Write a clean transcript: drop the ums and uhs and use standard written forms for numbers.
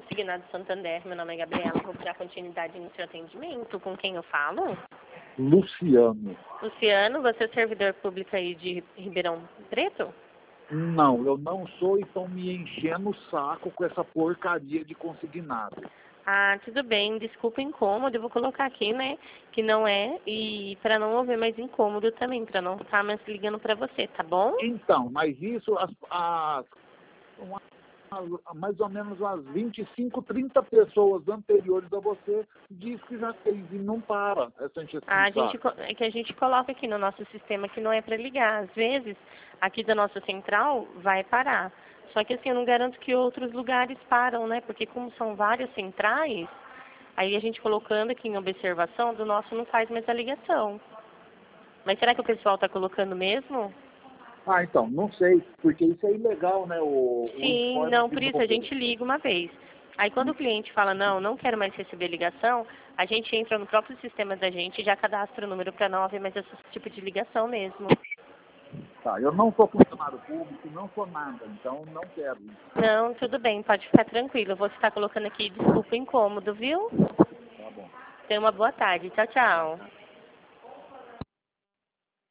Consignado Santander, meu nome é Gabriela, vou dar continuidade no seu atendimento. Com quem eu falo? Luciano. Luciano, você é servidor público aí de Ribeirão Preto? Não, eu não sou e estão me enchendo o saco com essa porcaria de consignado. Ah, tudo bem, desculpa o incômodo, eu vou colocar aqui, né, que não é, e para não haver mais incômodo também, para não estar mais ligando para você, tá bom? Então, mas isso, mais ou menos umas 25, 30 pessoas anteriores a você diz que já fez e não para essa encheção Ah, de saco. é que a gente coloca aqui no nosso sistema que não é para ligar. Às vezes, aqui da nossa central, vai parar. Só que assim, eu não garanto que outros lugares param, né? Porque como são várias centrais, aí a gente colocando aqui em observação, do nosso não faz mais a ligação. Mas será que o pessoal está colocando mesmo? Ah, então, não sei, porque isso é ilegal, né? O Sim, informe não, de por isso a novo. gente liga uma vez. Aí quando o cliente fala, não, não quero mais receber ligação, a gente entra no próprio sistema da gente e já cadastra o número para não haver mais esse tipo de ligação mesmo. Tá, eu não sou funcionário público, não sou nada, então não quero isso. Não, tudo bem, pode ficar tranquilo. Eu vou estar colocando aqui desculpa o incômodo, viu? Tá bom. Tenha uma boa tarde. Tchau, tchau.